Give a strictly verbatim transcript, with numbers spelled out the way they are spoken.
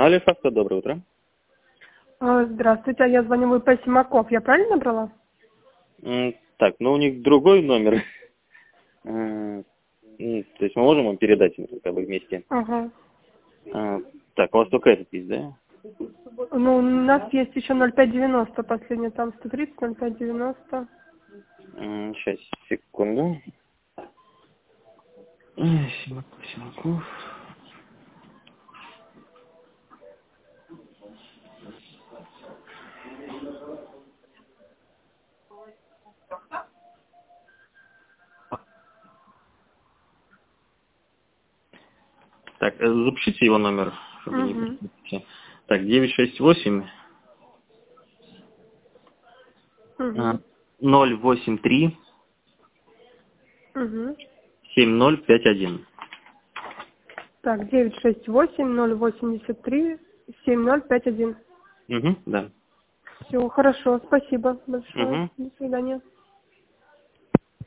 Алло, Фавка, доброе утро. А, Здравствуйте, а я звоню в ИП Симаков. Я правильно набрала? М, Так, ну у них другой номер. Э, м, То есть мы можем вам передать им как бы вместе. Ага. А, Так, у вас только этот есть, да? Ну, у нас есть еще ноль пять девяносто, последний там сто тридцать, ноль пять девяносто. Сейчас, секунду. Эх, Симаков, Симаков. Так, э, запишите его номер, чтобы не Угу. пропустить. Так, девять шесть восемь Угу. ноль восемь три Угу. семь ноль пять один. Так, девять шесть восемь ноль восемьдесят три семь ноль пять один. Угу, да. Все, хорошо, спасибо большое. Угу. До свидания.